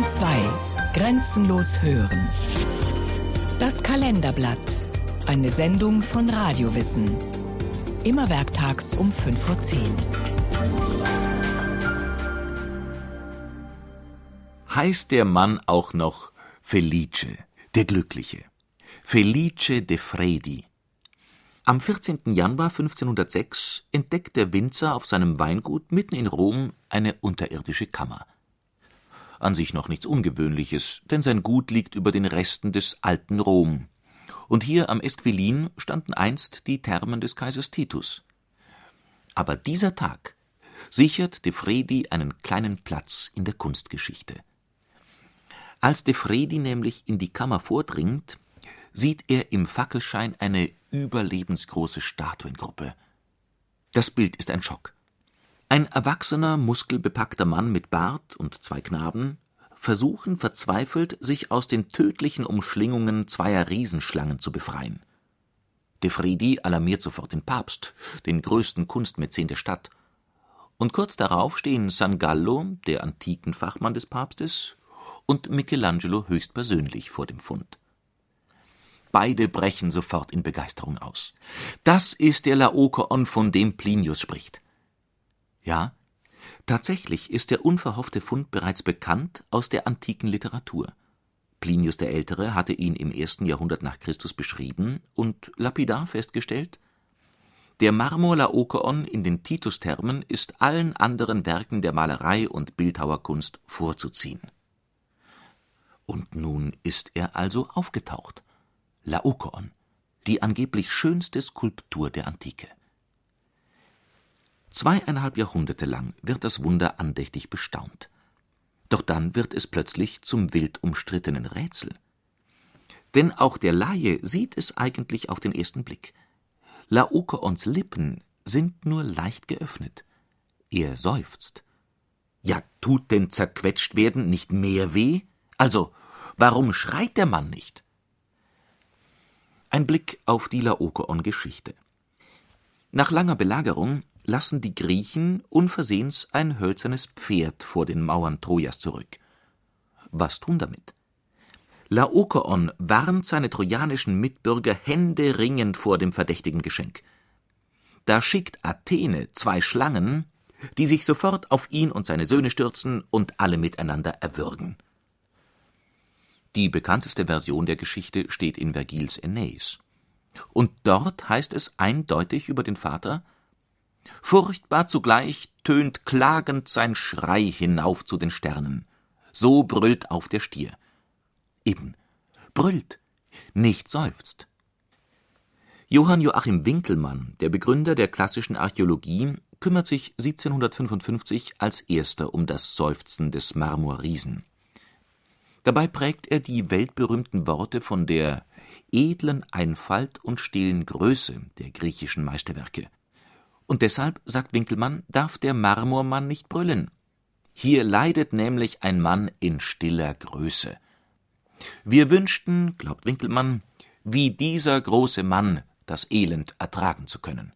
Bayern 2. Grenzenlos hören. Das Kalenderblatt. Eine Sendung von Radiowissen. Immer werktags um 5:10 Uhr. Heißt der Mann auch noch Felice, der Glückliche. Felice de Fredi. Am 14. Januar 1506 entdeckt der Winzer auf seinem Weingut mitten in Rom eine unterirdische Kammer. An sich noch nichts Ungewöhnliches, denn sein Gut liegt über den Resten des alten Rom. Und hier am Esquilin standen einst die Thermen des Kaisers Titus. Aber dieser Tag sichert de Fredi einen kleinen Platz in der Kunstgeschichte. Als de Fredi nämlich in die Kammer vordringt, sieht er im Fackelschein eine überlebensgroße Statuengruppe. Das Bild ist ein Schock. Ein erwachsener, muskelbepackter Mann mit Bart und zwei Knaben versuchen verzweifelt, sich aus den tödlichen Umschlingungen zweier Riesenschlangen zu befreien. De Fredi alarmiert sofort den Papst, den größten Kunstmäzen der Stadt. Und kurz darauf stehen San Gallo, der Antikenfachmann des Papstes, und Michelangelo höchstpersönlich vor dem Fund. Beide brechen sofort in Begeisterung aus. Das ist der Laokoon, von dem Plinius spricht. Ja, tatsächlich ist der unverhoffte Fund bereits bekannt aus der antiken Literatur. Plinius der Ältere hatte ihn im 1. Jahrhundert nach Christus beschrieben und lapidar festgestellt: Der Marmor-Laokoon in den Titus-Thermen ist allen anderen Werken der Malerei und Bildhauerkunst vorzuziehen. Und nun ist er also aufgetaucht. Laokoon, die angeblich schönste Skulptur der Antike. 2,5 Jahrhunderte lang wird das Wunder andächtig bestaunt. Doch dann wird es plötzlich zum wild umstrittenen Rätsel. Denn auch der Laie sieht es eigentlich auf den ersten Blick. Laokoons Lippen sind nur leicht geöffnet. Er seufzt. Ja, tut denn Zerquetschtwerden nicht mehr weh? Also, warum schreit der Mann nicht? Ein Blick auf die Laokoon-Geschichte. Nach langer Belagerung lassen die Griechen unversehens ein hölzernes Pferd vor den Mauern Trojas zurück. Was tun damit? Laokoon warnt seine trojanischen Mitbürger händeringend vor dem verdächtigen Geschenk. Da schickt Athene 2 Schlangen, die sich sofort auf ihn und seine Söhne stürzen und alle miteinander erwürgen. Die bekannteste Version der Geschichte steht in Vergils Aeneis. Und dort heißt es eindeutig über den Vater: Furchtbar zugleich tönt klagend sein Schrei hinauf zu den Sternen. So brüllt auf der Stier. Eben, brüllt, nicht seufzt. Johann Joachim Winckelmann, der Begründer der klassischen Archäologie, kümmert sich 1755 als erster um das Seufzen des Marmorriesen. Dabei prägt er die weltberühmten Worte von der edlen Einfalt und stillen Größe der griechischen Meisterwerke. Und deshalb, sagt Winckelmann, darf der Marmormann nicht brüllen. Hier leidet nämlich ein Mann in stiller Größe. Wir wünschten, glaubt Winckelmann, wie dieser große Mann das Elend ertragen zu können.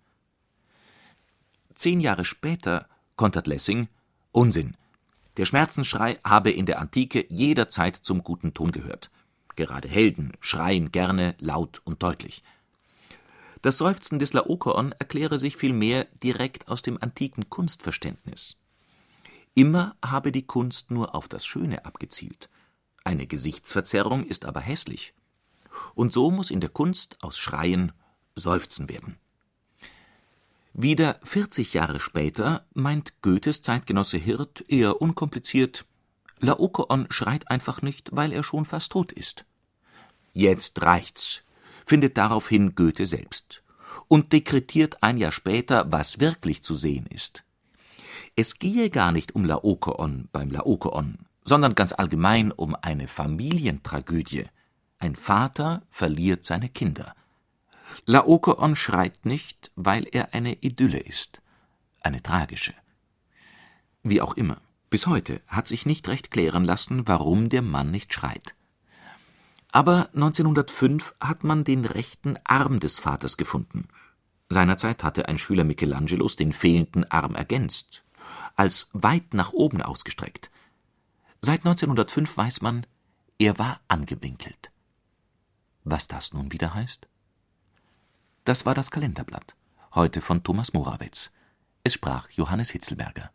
10 Jahre später kontert Lessing: Unsinn. Der Schmerzensschrei habe in der Antike jederzeit zum guten Ton gehört. Gerade Helden schreien gerne laut und deutlich. Das Seufzen des Laokoon erkläre sich vielmehr direkt aus dem antiken Kunstverständnis. Immer habe die Kunst nur auf das Schöne abgezielt. Eine Gesichtsverzerrung ist aber hässlich. Und so muss in der Kunst aus Schreien Seufzen werden. Wieder 40 Jahre später meint Goethes Zeitgenosse Hirt eher unkompliziert: Laokoon schreit einfach nicht, weil er schon fast tot ist. Jetzt reicht's, findet daraufhin Goethe selbst und dekretiert ein Jahr später, was wirklich zu sehen ist. Es gehe gar nicht um Laokoon beim Laokoon, sondern ganz allgemein um eine Familientragödie. Ein Vater verliert seine Kinder. Laokoon schreit nicht, weil er eine Idylle ist, eine tragische. Wie auch immer, bis heute hat sich nicht recht klären lassen, warum der Mann nicht schreit. Aber 1905 hat man den rechten Arm des Vaters gefunden. Seinerzeit hatte ein Schüler Michelangelos den fehlenden Arm ergänzt, als weit nach oben ausgestreckt. Seit 1905 weiß man, er war angewinkelt. Was das nun wieder heißt? Das war das Kalenderblatt, heute von Thomas Morawetz. Es sprach Johannes Hitzelberger.